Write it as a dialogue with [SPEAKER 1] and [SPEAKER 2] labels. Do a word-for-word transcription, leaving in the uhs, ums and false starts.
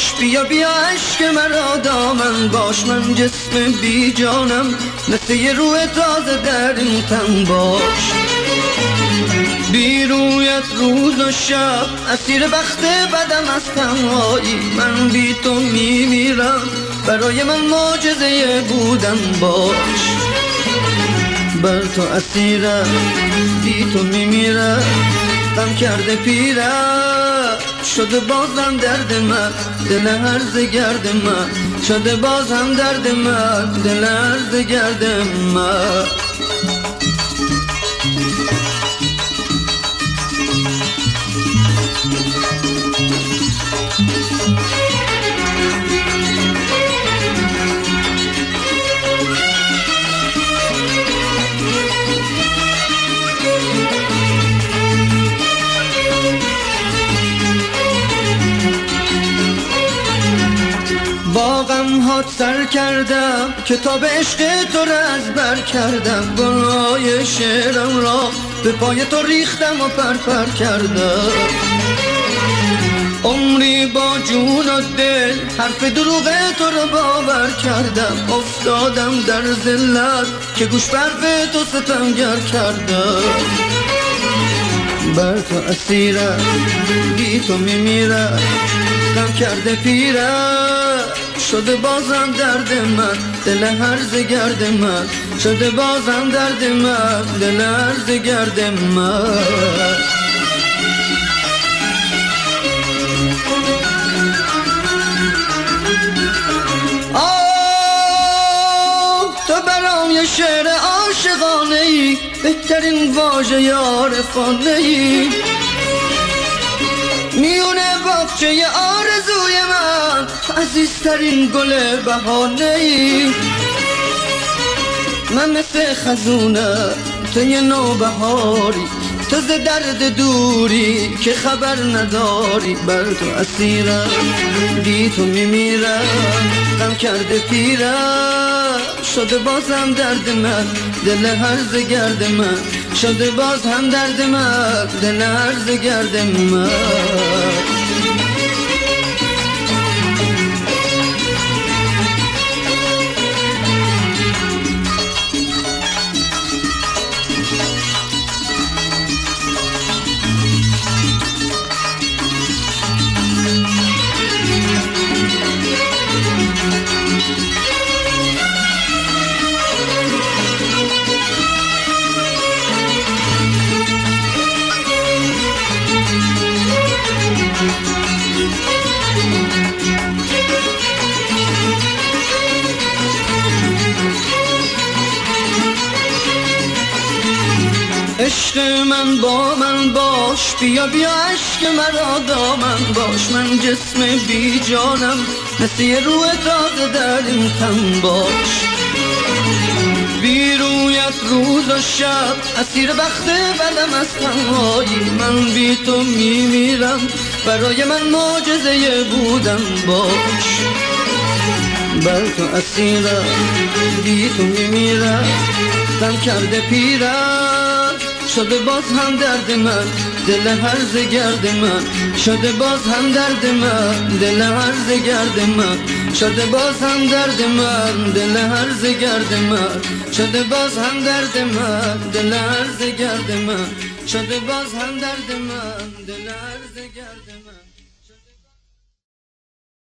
[SPEAKER 1] باش، بیا بیا عشق مرا دامن باش، من جسم بی جانم مثل یه روح تازه در این تن باش. بی رویت روز و شب اسیر بخت بدم از تنهایی، من بی تو میمیرم، برای من معجزه بودن باش. بر تو اسیرم، بی تو میمیرم، غم کرده پیرم، شده بازم درد من، دل هرزه گرد من، شده بازم درد من، دل هرزه گرد من. با غم هات سر کردم، کتاب عشق تو را از بر کردم، گناه شعرم را به پای تو ریختم و پرپر کردم. عمری با جون و دل حرف دروغ تو را باور کردم، افتادم در ذلت که گوش برف تو ستمگر کردم. بر تو اسیرم، بی تو میمیرم، غم کرده پیرم، شده بازم درد من، دل هرزه گرد من، شده بازم درد من، دل هرزه گرد من. آه تو برام یه شعر عاشقانه ای، بهترین واژه عارفانه ای، میونه باغچه آرزوی من، عزیزترین گل بهانه ای. من مثل خزونم، تو یه نوبهاری، تو ز درد دوری که خبر نداری. بر تو اسیرم، بی تو میمیرم، غم کرده پیرم، شده بازم درد من، دل هرزه گرد من، شده باز هم درد من، دل هرزه گرد من. عشق من با من باش، بیا بیا عشق مرا دامن باش، من جسم بی جانم مثل یه روح تازه در این تن باش. بی رویت روز و شب اسیر بخت بدم از تنهایی، من بی تو میمیرم، برای من معجزه بودن باش. بر تو اسیرم، بی تو میمیرم، غم کرده پیرم، شده باز هم درد من، دل هرزه گرد من، شده باز هم درد من، دل هرزه گرد من، شده باز هم درد من، دل هرزه گرد من، شده باز هم درد من، دل هرزه گرد من، شده باز هم درد من، دل هرزه گرد من.